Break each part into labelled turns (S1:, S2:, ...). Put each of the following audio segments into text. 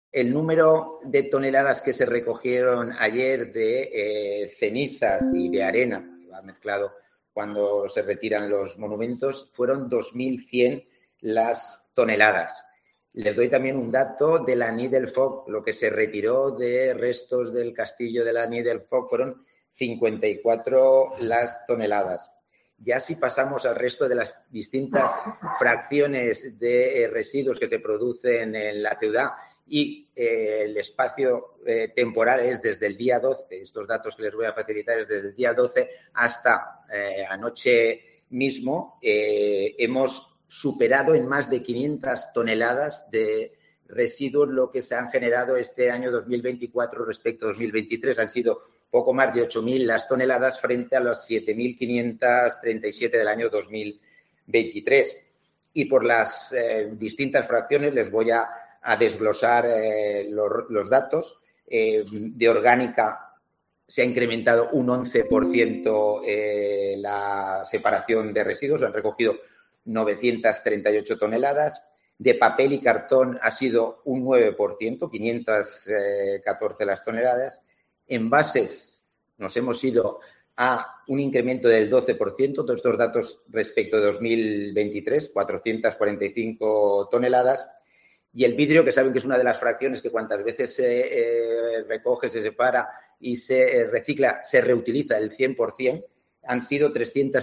S1: El número de toneladas que se recogieron ayer de cenizas y de arena, que va mezclado cuando se retiran los monumentos, fueron 2.100 las toneladas. Les doy también un dato de la Nidel-Fogg. Lo que se retiró de restos del castillo de la Nidel-Fogg fueron 54 las toneladas. Ya si pasamos al resto de las distintas fracciones de residuos que se producen en la ciudad y el espacio temporal es desde el día 12, estos datos que les voy a facilitar es desde el día 12 hasta anoche mismo, hemos superado en más de 500 toneladas de residuos lo que se han generado este año 2024 respecto a 2023. Han sido poco más de 8.000 las toneladas frente a las 7.537 del año 2023. Y por las distintas fracciones les voy a desglosar los datos. De orgánica se ha incrementado un 11% la separación de residuos, han recogido 938 toneladas. De papel y cartón ha sido un 9%, 514 las toneladas. Envases nos hemos ido a un incremento del 12%, todos estos datos respecto de 2023, 445 toneladas. Y el vidrio, que saben que es una de las fracciones que cuantas veces se recoge, se separa y se recicla, se reutiliza el 100%, han sido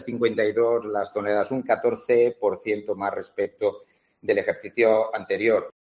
S1: 352 las toneladas, un 14% más respecto del ejercicio anterior.